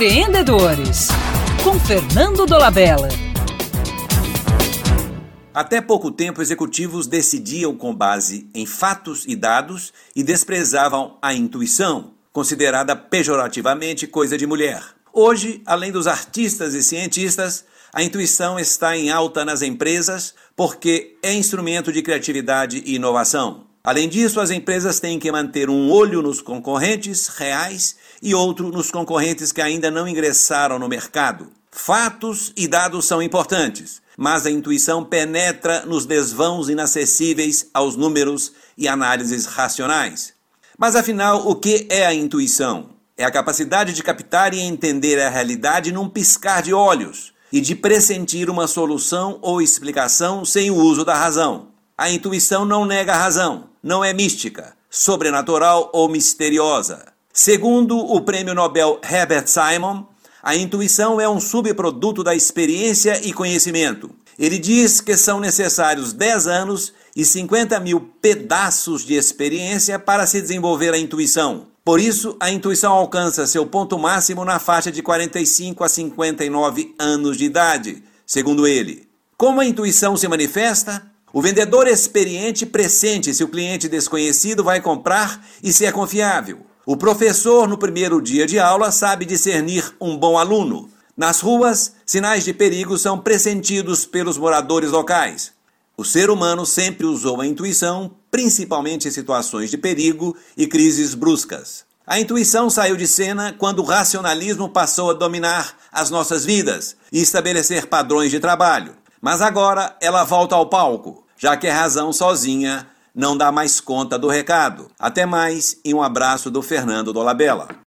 Empreendedores, com Fernando Dolabella. Até pouco tempo, executivos decidiam com base em fatos e dados e desprezavam a intuição, considerada pejorativamente coisa de mulher. Hoje, além dos artistas e cientistas, a intuição está em alta nas empresas porque é instrumento de criatividade e inovação. Além disso, as empresas têm que manter um olho nos concorrentes reais e outro nos concorrentes que ainda não ingressaram no mercado. Fatos e dados são importantes, mas a intuição penetra nos desvãos inacessíveis aos números e análises racionais. Mas afinal, o que é a intuição? É a capacidade de captar e entender a realidade num piscar de olhos e de pressentir uma solução ou explicação sem o uso da razão. A intuição não nega a razão, não é mística, sobrenatural ou misteriosa. Segundo o prêmio Nobel Herbert Simon, a intuição é um subproduto da experiência e conhecimento. Ele diz que são necessários 10 anos e 50 mil pedaços de experiência para se desenvolver a intuição. Por isso, a intuição alcança seu ponto máximo na faixa de 45 a 59 anos de idade, segundo ele. Como a intuição se manifesta? O vendedor experiente pressente se o cliente desconhecido vai comprar e se é confiável. O professor, no primeiro dia de aula, sabe discernir um bom aluno. Nas ruas, sinais de perigo são pressentidos pelos moradores locais. O ser humano sempre usou a intuição, principalmente em situações de perigo e crises bruscas. A intuição saiu de cena quando o racionalismo passou a dominar as nossas vidas e estabelecer padrões de trabalho. Mas agora ela volta ao palco, já que a razão sozinha não dá mais conta do recado. Até mais e um abraço do Fernando Dolabella.